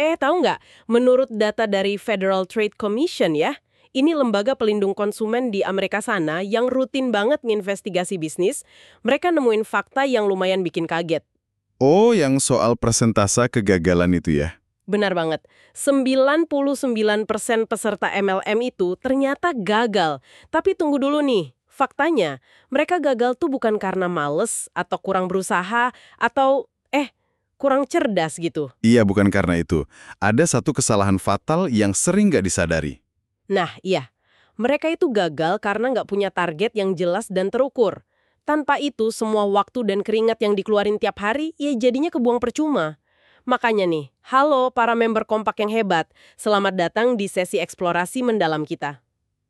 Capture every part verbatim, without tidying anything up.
Eh, tahu nggak? Menurut data dari Federal Trade Commission ya, ini lembaga pelindung konsumen di Amerika sana yang rutin banget nginvestigasi bisnis, mereka nemuin fakta yang lumayan bikin kaget. Oh, yang soal persentase kegagalan itu ya? Benar banget, sembilan puluh sembilan persen peserta M L M itu ternyata gagal. Tapi tunggu dulu nih, faktanya mereka gagal tuh bukan karena males atau kurang berusaha atau eh kurang cerdas gitu. Iya, bukan karena itu. Ada satu kesalahan fatal yang sering nggak disadari. Nah, iya. Mereka itu gagal karena nggak punya target yang jelas dan terukur. Tanpa itu, semua waktu dan keringat yang dikeluarin tiap hari, ya jadinya kebuang percuma. Makanya nih, halo para member kompak yang hebat. Selamat datang di sesi eksplorasi mendalam kita.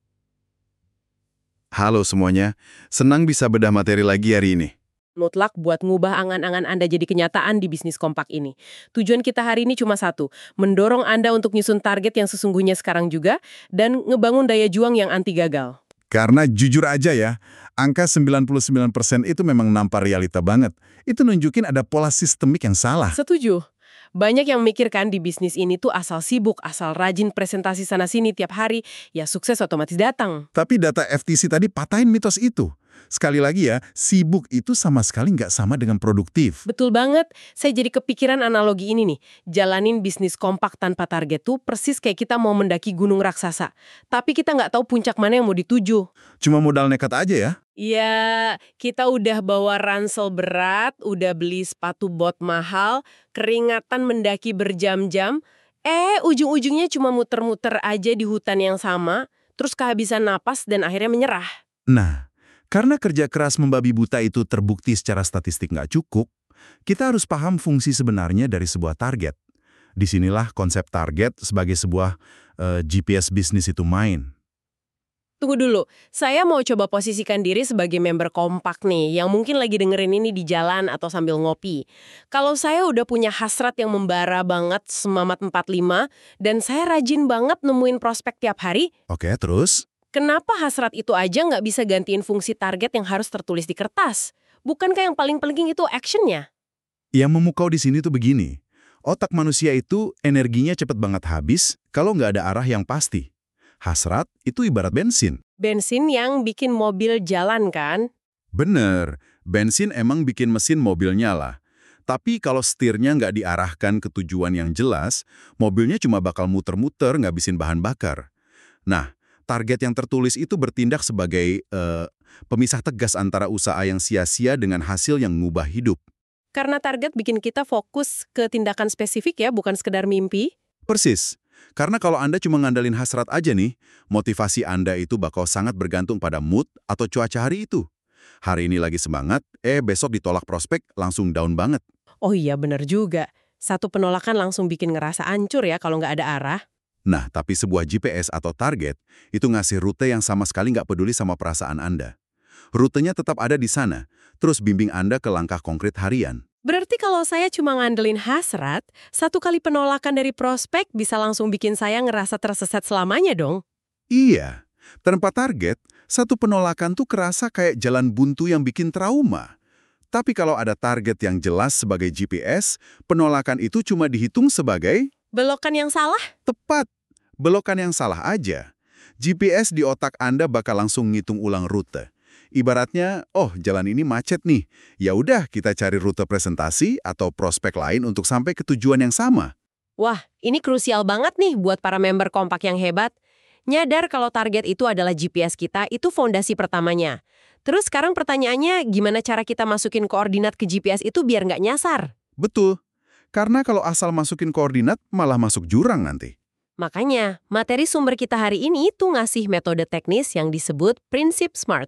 Halo semuanya, senang bisa bedah materi lagi hari ini. Mutlak buat ngubah angan-angan Anda jadi kenyataan di bisnis kompak ini. Tujuan kita hari ini cuma satu, mendorong Anda untuk nyusun target yang sesungguhnya sekarang juga, dan ngebangun daya juang yang anti gagal. Karena jujur aja ya, angka sembilan puluh sembilan persen itu memang nampak realita banget. Itu nunjukin ada pola sistemik yang salah. Setuju. Banyak yang mikirkan di bisnis ini tuh asal sibuk, asal rajin presentasi sana-sini tiap hari, ya sukses otomatis datang. Tapi data F T C tadi patahin mitos itu. Sekali lagi ya, sibuk itu sama sekali nggak sama dengan produktif. Betul banget, saya jadi kepikiran analogi ini nih. Jalanin bisnis kompak tanpa target tuh persis kayak kita mau mendaki gunung raksasa. Tapi kita nggak tahu puncak mana yang mau dituju. Cuma modal nekat aja ya. Iya, kita udah bawa ransel berat, udah beli sepatu bot mahal, keringatan mendaki berjam-jam, eh ujung-ujungnya cuma muter-muter aja di hutan yang sama, terus kehabisan napas dan akhirnya menyerah. Nah, karena kerja keras membabi buta itu terbukti secara statistik nggak cukup, kita harus paham fungsi sebenarnya dari sebuah target. Disinilah konsep target sebagai sebuah uh, G P S bisnis itu main. Tunggu dulu, saya mau coba posisikan diri sebagai member kompak nih, yang mungkin lagi dengerin ini di jalan atau sambil ngopi. Kalau saya udah punya hasrat yang membara banget semangat empat puluh lima, dan saya rajin banget nemuin prospek tiap hari, Oke, terus? kenapa hasrat itu aja nggak bisa gantiin fungsi target yang harus tertulis di kertas? Bukankah yang paling penting itu actionnya? Yang memukau di sini tuh begini, otak manusia itu energinya cepet banget habis kalau nggak ada arah yang pasti. Hasrat itu ibarat bensin. Bensin yang bikin mobil jalan kan? Bener, bensin emang bikin mesin mobil nyala. Tapi kalau setirnya nggak diarahkan ke tujuan yang jelas, mobilnya cuma bakal muter-muter ngabisin bahan bakar. Nah, target yang tertulis itu bertindak sebagai eh, pemisah tegas antara usaha yang sia-sia dengan hasil yang ngubah hidup. Karena target bikin kita fokus ke tindakan spesifik ya, bukan sekedar mimpi. Persis. Karena kalau Anda cuma ngandalin hasrat aja nih, motivasi Anda itu bakal sangat bergantung pada mood atau cuaca hari itu. Hari ini lagi semangat, eh besok ditolak prospek langsung down banget. Oh iya bener juga. Satu penolakan langsung bikin ngerasa ancur ya kalau nggak ada arah. Nah, tapi sebuah G P S atau target itu ngasih rute yang sama sekali nggak peduli sama perasaan Anda. Rutenya tetap ada di sana, terus bimbing Anda ke langkah konkret harian. Berarti kalau saya cuma ngandelin hasrat, satu kali penolakan dari prospek bisa langsung bikin saya ngerasa tersesat selamanya dong. Iya, tanpa target, satu penolakan tuh kerasa kayak jalan buntu yang bikin trauma. Tapi kalau ada target yang jelas sebagai G P S, penolakan itu cuma dihitung sebagai Belokan yang salah? tepat. Belokan yang salah aja. G P S di otak Anda bakal langsung ngitung ulang rute. Ibaratnya, oh jalan ini macet nih. Ya udah kita cari rute presentasi atau prospek lain untuk sampai ke tujuan yang sama. Wah, ini krusial banget nih buat para member kompak yang hebat. Nyadar kalau target itu adalah G P S kita, itu fondasi pertamanya. Terus sekarang pertanyaannya, gimana cara kita masukin koordinat ke G P S itu biar nggak nyasar? Betul. Karena kalau asal masukin koordinat, malah masuk jurang nanti. Makanya, materi sumber kita hari ini itu ngasih metode teknis yang disebut prinsip SMART.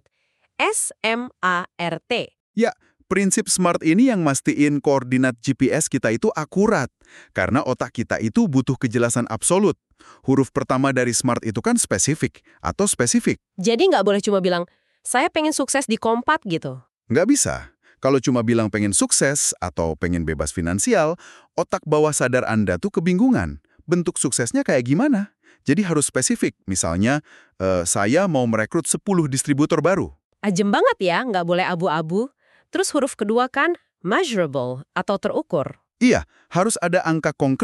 S M A R T. Ya, prinsip SMART ini yang mastiin koordinat G P S kita itu akurat. Karena otak kita itu butuh kejelasan absolut. Huruf pertama dari SMART itu kan spesifik atau spesifik. Jadi nggak boleh cuma bilang, saya pengen sukses di kompak gitu. Nggak bisa. Kalau cuma bilang pengen sukses atau pengen bebas finansial, otak bawah sadar Anda tuh kebingungan. Bentuk suksesnya kayak gimana? Jadi harus spesifik. Misalnya, eh, saya mau merekrut sepuluh distributor baru. Ajem banget ya, nggak boleh abu-abu. Terus huruf kedua kan measurable atau terukur. Iya, harus ada angka konkretnya.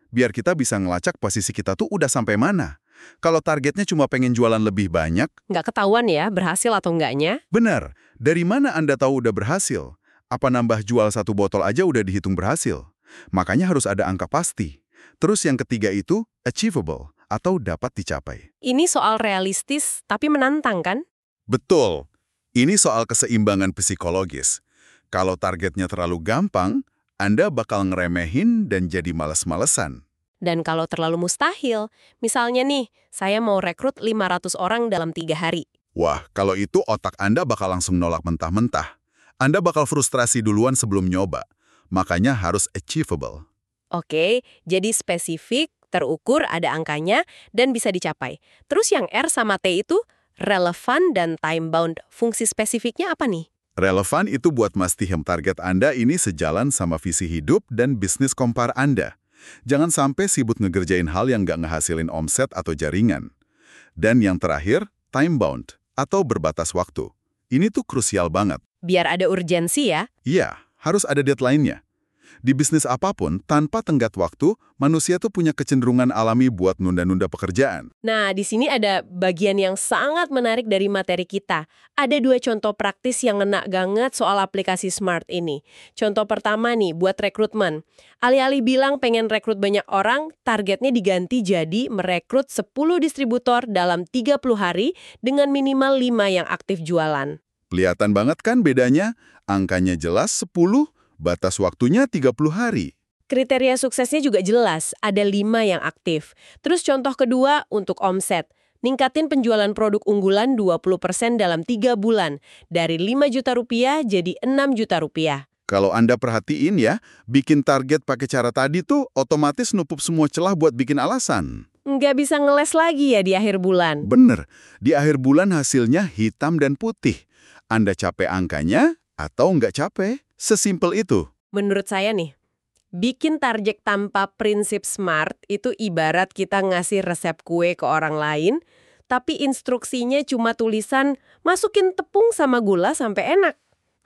biar kita bisa ngelacak posisi kita tuh udah sampai mana. Kalau targetnya cuma pengen jualan lebih banyak, Nggak ketahuan ya berhasil atau enggaknya? benar, dari mana Anda tahu udah berhasil? Apa nambah jual satu botol aja udah dihitung berhasil? Makanya harus ada angka pasti. Terus yang ketiga itu achievable atau dapat dicapai. Ini soal realistis tapi menantang kan? Betul. Ini soal keseimbangan psikologis. Kalau targetnya terlalu gampang, Anda bakal ngeremehin dan jadi males-malesan. Dan kalau terlalu mustahil, misalnya nih, saya mau rekrut lima ratus orang dalam tiga hari. Wah, kalau itu otak Anda bakal langsung nolak mentah-mentah. Anda bakal frustrasi duluan sebelum nyoba. Makanya harus achievable. Oke, jadi spesifik, terukur, ada angkanya, dan bisa dicapai. Terus yang R sama T itu, relevan dan time-bound. Fungsi spesifiknya apa nih? Relevan itu buat mastiin target Anda ini sejalan sama visi hidup dan bisnis kompar Anda. Jangan sampai sibuk ngegerjain hal yang nggak ngehasilin omset atau jaringan. Dan yang terakhir, time-bound atau berbatas waktu. Ini tuh krusial banget. Biar ada urgensi ya. Iya, harus ada deadline-nya. Di bisnis apapun, tanpa tenggat waktu, manusia tuh punya kecenderungan alami buat nunda-nunda pekerjaan. Nah, di sini ada bagian yang sangat menarik dari materi kita. Ada dua contoh praktis yang ngena banget soal aplikasi Smart ini. Contoh pertama nih, buat rekrutmen. Alih-alih bilang pengen rekrut banyak orang, targetnya diganti jadi merekrut sepuluh distributor dalam tiga puluh hari dengan minimal lima yang aktif jualan. Kelihatan banget kan bedanya? Angkanya jelas sepuluh, batas waktunya tiga puluh hari. Kriteria suksesnya juga jelas, ada lima yang aktif. Terus contoh kedua untuk omset. Ningkatin penjualan produk unggulan dua puluh persen dalam tiga bulan. Dari lima juta rupiah jadi enam juta rupiah. Kalau Anda perhatiin ya, bikin target pakai cara tadi tuh otomatis nutup semua celah buat bikin alasan. Nggak bisa ngeles lagi ya di akhir bulan. Bener, di akhir bulan hasilnya hitam dan putih. Anda capek angkanya atau nggak capek? Sesimpel itu. Menurut saya nih, bikin target tanpa prinsip SMART itu ibarat kita ngasih resep kue ke orang lain, tapi instruksinya cuma tulisan masukin tepung sama gula sampai enak.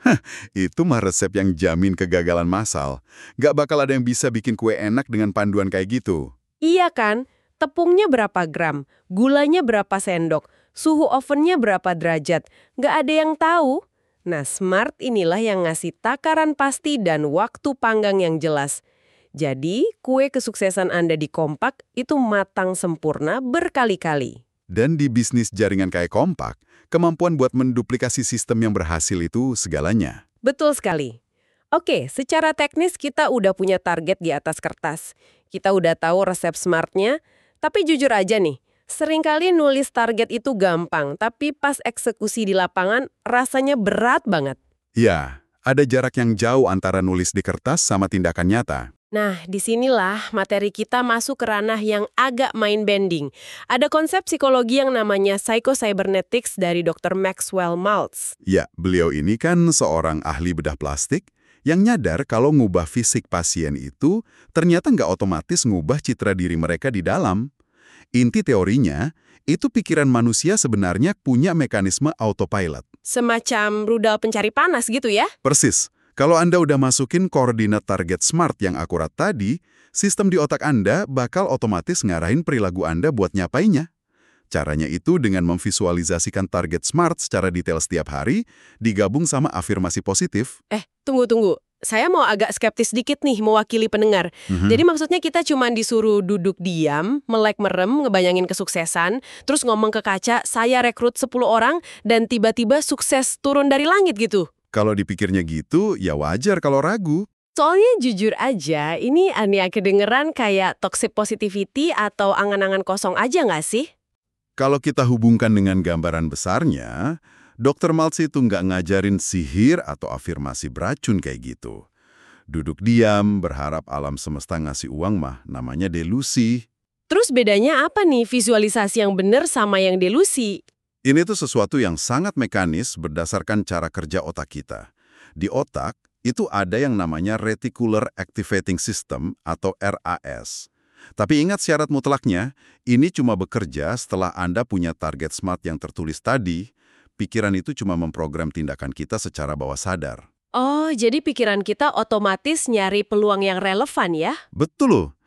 Itu mah resep yang jamin kegagalan massal. Nggak bakal ada yang bisa bikin kue enak dengan panduan kayak gitu. Iya kan? Tepungnya berapa gram, gulanya berapa sendok, suhu ovennya berapa derajat, nggak ada yang tahu. Nah, SMART inilah yang ngasih takaran pasti dan waktu panggang yang jelas. Jadi, kue kesuksesan Anda di Kompak itu matang sempurna berkali-kali. Dan di bisnis jaringan kayak Kompak, kemampuan buat menduplikasi sistem yang berhasil itu segalanya. Betul sekali. Oke, secara teknis kita udah punya target di atas kertas. Kita udah tahu resep SMART-nya, tapi jujur aja nih, seringkali nulis target itu gampang, tapi pas eksekusi di lapangan rasanya berat banget. Ya, ada jarak yang jauh antara nulis di kertas sama tindakan nyata. Nah, disinilah materi kita masuk ke ranah yang agak mind-bending. Ada konsep psikologi yang namanya psycho-cybernetics dari dokter Maxwell Maltz. Ya, beliau ini kan seorang ahli bedah plastik yang nyadar kalau ngubah fisik pasien itu ternyata nggak otomatis ngubah citra diri mereka di dalam. Inti teorinya, itu pikiran manusia sebenarnya punya mekanisme autopilot. Semacam rudal pencari panas gitu ya? Persis. Kalau Anda udah masukin koordinat target SMART yang akurat tadi, sistem di otak Anda bakal otomatis ngarahin perilaku Anda buat nyapainya. Caranya itu dengan memvisualisasikan target SMART secara detail setiap hari, digabung sama afirmasi positif. Eh, tunggu-tunggu. Saya mau agak skeptis dikit nih mewakili pendengar. Mhm. Jadi maksudnya kita cuma disuruh duduk diam, melek merem, ngebayangin kesuksesan, terus ngomong ke kaca, saya rekrut sepuluh orang, dan tiba-tiba sukses turun dari langit gitu. Kalau dipikirnya gitu, ya wajar kalau ragu. Soalnya jujur aja, ini aneh kedengeran kayak toxic positivity atau angan-angan kosong aja nggak sih? Kalau kita hubungkan dengan gambaran besarnya, dokter Maltz itu nggak ngajarin sihir atau afirmasi beracun kayak gitu. Duduk diam, berharap alam semesta ngasih uang mah, namanya delusi. Terus bedanya apa nih visualisasi yang benar sama yang delusi? Ini tuh sesuatu yang sangat mekanis berdasarkan cara kerja otak kita. Di otak, itu ada yang namanya Reticular Activating System atau R A S. Tapi ingat syarat mutlaknya, ini cuma bekerja setelah Anda punya target SMART yang tertulis tadi. Pikiran itu cuma memprogram tindakan kita secara bawah sadar. Oh, jadi pikiran kita otomatis nyari peluang yang relevan ya? Betul loh.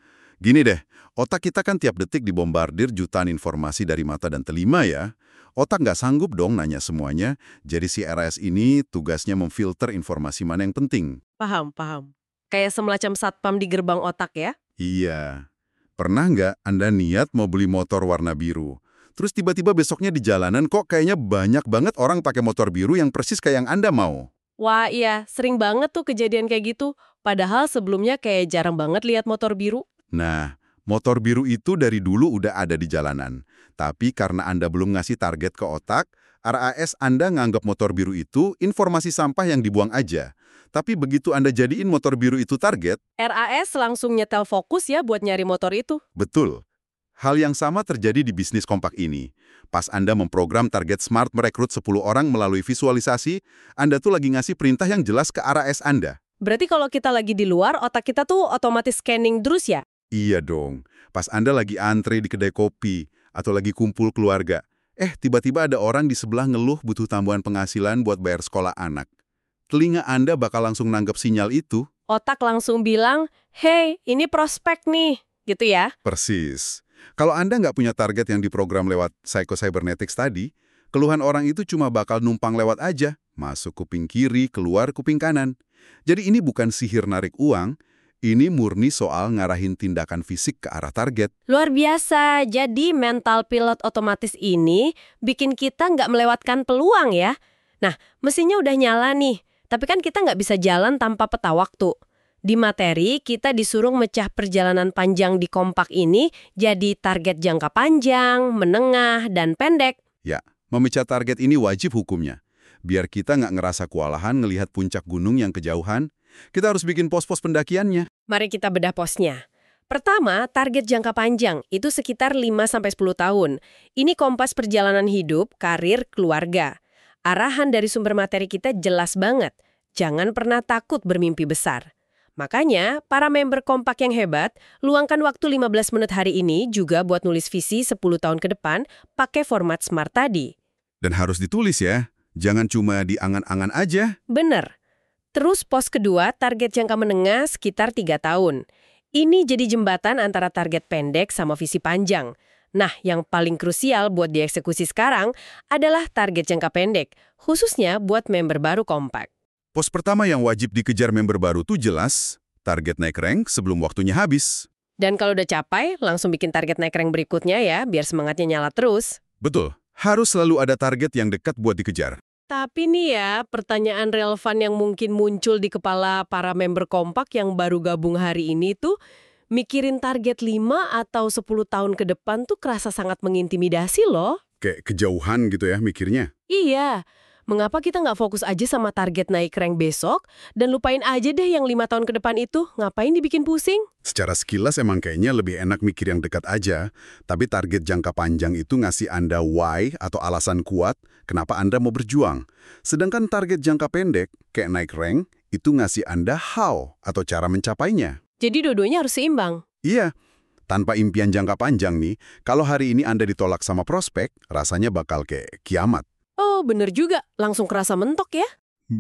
Gini deh, otak kita kan tiap detik dibombardir jutaan informasi dari mata dan telinga ya. Otak nggak sanggup dong nanya semuanya, jadi si R A S ini tugasnya memfilter informasi mana yang penting. Paham, paham. Kayak semacam satpam di gerbang otak ya? Iya. Pernah nggak Anda niat mau beli motor warna biru? Terus tiba-tiba besoknya di jalanan kok kayaknya banyak banget orang pakai motor biru yang persis kayak yang Anda mau. Wah iya, sering banget tuh kejadian kayak gitu. Padahal sebelumnya kayak jarang banget lihat motor biru. Nah, motor biru itu dari dulu udah ada di jalanan. Tapi karena Anda belum ngasih target ke otak, R A S Anda nganggap motor biru itu informasi sampah yang dibuang aja. Tapi begitu Anda jadiin motor biru itu target, R A S langsung nyetel fokus ya buat nyari motor itu. betul. Hal yang sama terjadi di bisnis kompak ini. Pas Anda memprogram target smart merekrut sepuluh orang melalui visualisasi, Anda tuh lagi ngasih perintah yang jelas ke R A S Anda. Berarti kalau kita lagi di luar, otak kita tuh otomatis scanning terus ya? Iya dong. Pas Anda lagi antri di kedai kopi, atau lagi kumpul keluarga, eh tiba-tiba ada orang di sebelah ngeluh butuh tambahan penghasilan buat bayar sekolah anak. Telinga Anda bakal langsung nanggap sinyal itu. Otak langsung bilang, hey, ini prospek nih. Gitu ya? Persis. Kalau Anda nggak punya target yang diprogram lewat psycho-cybernetics tadi, keluhan orang itu cuma bakal numpang lewat aja, masuk kuping kiri, keluar kuping kanan. Jadi ini bukan sihir narik uang, ini murni soal ngarahin tindakan fisik ke arah target. Luar biasa, jadi mental pilot otomatis ini bikin kita nggak melewatkan peluang ya. Nah, mesinnya udah nyala nih, tapi kan kita nggak bisa jalan tanpa peta waktu. Di materi, kita disuruh mecah perjalanan panjang di kompak ini jadi target jangka panjang, menengah, dan pendek. Ya, memecah target ini wajib hukumnya. Biar kita nggak ngerasa kewalahan ngelihat puncak gunung yang kejauhan, kita harus bikin pos-pos pendakiannya. Mari kita bedah posnya. Pertama, target jangka panjang itu sekitar lima sampai sepuluh tahun. Ini kompas perjalanan hidup, karir, keluarga. Arahan dari sumber materi kita jelas banget. Jangan pernah takut bermimpi besar. Makanya, para member kompak yang hebat, luangkan waktu lima belas menit hari ini juga buat nulis visi sepuluh tahun ke depan pakai format SMART tadi. Dan harus ditulis ya, jangan cuma di angan-angan aja. Bener. Terus pos kedua, target jangka menengah sekitar tiga tahun. Ini jadi jembatan antara target pendek sama visi panjang. Nah, yang paling krusial buat dieksekusi sekarang adalah target jangka pendek, khususnya buat member baru kompak. Pos pertama yang wajib dikejar member baru tuh jelas, target naik rank sebelum waktunya habis. Dan kalau udah capai, langsung bikin target naik rank berikutnya ya, biar semangatnya nyala terus. Betul, harus selalu ada target yang dekat buat dikejar. Tapi nih ya, pertanyaan relevan yang mungkin muncul di kepala para member kompak yang baru gabung hari ini tuh, mikirin target lima atau sepuluh tahun ke depan tuh kerasa sangat mengintimidasi loh. Kayak kejauhan gitu ya mikirnya. Iya, mengapa kita nggak fokus aja sama target naik rank besok, dan lupain aja deh yang lima tahun ke depan itu, ngapain dibikin pusing? Secara sekilas emang kayaknya lebih enak mikir yang dekat aja, tapi target jangka panjang itu ngasih Anda why atau alasan kuat kenapa Anda mau berjuang. Sedangkan target jangka pendek, kayak naik rank, itu ngasih Anda how atau cara mencapainya. Jadi dua-duanya harus seimbang. Iya, tanpa impian jangka panjang nih, kalau hari ini Anda ditolak sama prospek, rasanya bakal kayak kiamat. Oh, bener juga. Langsung kerasa mentok ya.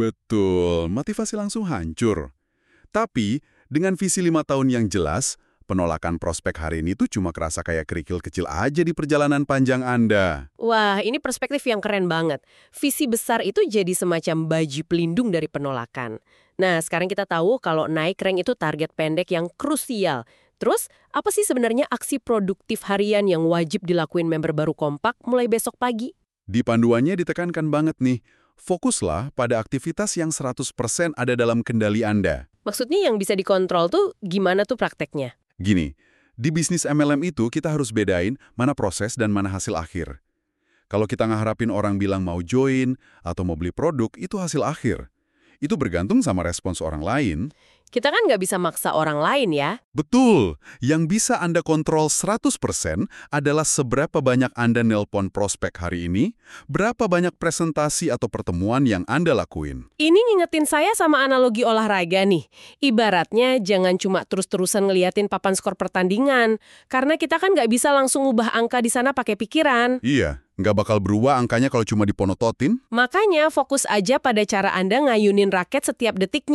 Betul, motivasi langsung hancur. Tapi, dengan visi lima tahun yang jelas, penolakan prospek hari ini tuh cuma kerasa kayak kerikil kecil aja di perjalanan panjang Anda. Wah, ini perspektif yang keren banget. Visi besar itu jadi semacam baju pelindung dari penolakan. Nah, sekarang kita tahu kalau naik rank itu target pendek yang krusial. Terus, apa sih sebenarnya aksi produktif harian yang wajib dilakuin member baru kompak mulai besok pagi? Di panduannya ditekankan banget nih, fokuslah pada aktivitas yang seratus persen ada dalam kendali Anda. Maksudnya yang bisa dikontrol tuh gimana tuh prakteknya? Gini, di bisnis M L M itu kita harus bedain mana proses dan mana hasil akhir. Kalau kita ngeharapin orang bilang mau join atau mau beli produk, itu hasil akhir. Itu bergantung sama respons orang lain. Kita kan nggak bisa maksa orang lain ya. Betul, yang bisa Anda kontrol seratus persen adalah seberapa banyak Anda nelpon prospek hari ini, berapa banyak presentasi atau pertemuan yang Anda lakuin. Ini ngingetin saya sama analogi olahraga nih. Ibaratnya jangan cuma terus-terusan ngeliatin papan skor pertandingan, karena kita kan nggak bisa langsung ubah angka di sana pakai pikiran. Iya, nggak bakal berubah angkanya kalau cuma diponototin. Makanya fokus aja pada cara Anda ngayunin raket setiap detiknya.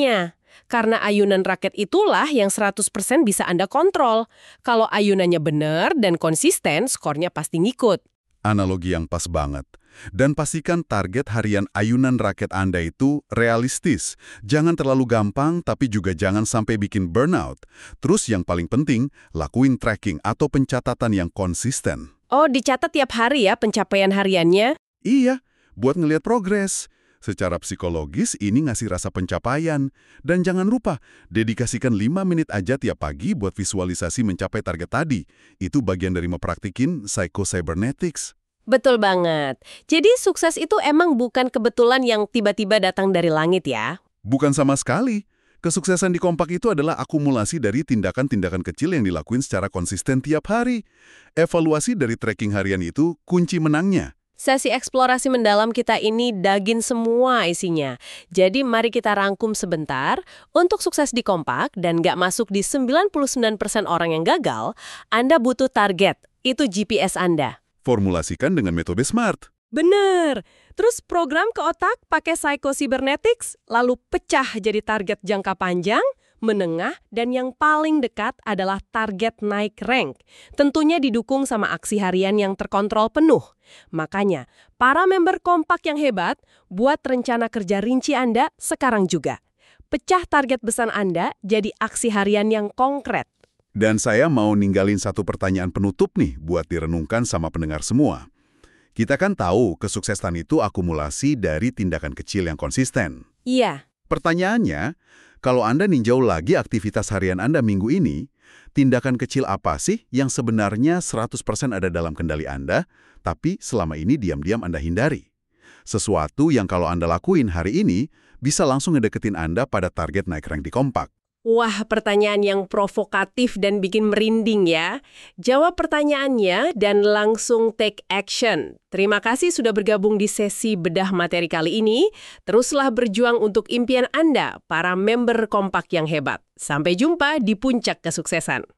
Karena ayunan raket itulah yang seratus persen bisa Anda kontrol. Kalau ayunannya benar dan konsisten, skornya pasti ngikut. Analogi yang pas banget. Dan pastikan target harian ayunan raket Anda itu realistis. Jangan terlalu gampang, tapi juga jangan sampai bikin burnout. Terus yang paling penting, lakuin tracking atau pencatatan yang konsisten. Oh, dicatat tiap hari ya pencapaian hariannya? Iya, buat ngelihat progres. Secara psikologis, ini ngasih rasa pencapaian. Dan jangan lupa, dedikasikan lima menit aja tiap pagi buat visualisasi mencapai target tadi. Itu bagian dari mempraktikin psycho-cybernetics. Betul banget. Jadi sukses itu emang bukan kebetulan yang tiba-tiba datang dari langit ya? Bukan sama sekali. Kesuksesan di Kompak itu adalah akumulasi dari tindakan-tindakan kecil yang dilakuin secara konsisten tiap hari. Evaluasi dari tracking harian itu kunci menangnya. Sesi eksplorasi mendalam kita ini daging semua isinya. Jadi mari kita rangkum sebentar. Untuk sukses di Kompak dan nggak masuk di sembilan puluh sembilan persen orang yang gagal, Anda butuh target. Itu G P S Anda. Formulasikan dengan metode SMART. Bener. Terus program ke otak pakai Psycho-Cybernetics, lalu pecah jadi target jangka panjang, menengah, dan yang paling dekat adalah target naik rank. Tentunya didukung sama aksi harian yang terkontrol penuh. Makanya, para member Kompak yang hebat, buat rencana kerja rinci Anda sekarang juga. Pecah target besar Anda jadi aksi harian yang konkret. Dan saya mau ninggalin satu pertanyaan penutup nih buat direnungkan sama pendengar semua. Kita kan tahu kesuksesan itu akumulasi dari tindakan kecil yang konsisten. Iya. Pertanyaannya, kalau Anda ninjau lagi aktivitas harian Anda minggu ini, tindakan kecil apa sih yang sebenarnya seratus persen ada dalam kendali Anda, tapi selama ini diam-diam Anda hindari? Sesuatu yang kalau Anda lakuin hari ini, bisa langsung ngedeketin Anda pada target naik rank di Kompak. Wah, pertanyaan yang provokatif dan bikin merinding ya. Jawab pertanyaannya dan langsung take action. Terima kasih sudah bergabung di sesi bedah materi kali ini. Teruslah berjuang untuk impian Anda, para member Kompak yang hebat. Sampai jumpa di puncak kesuksesan.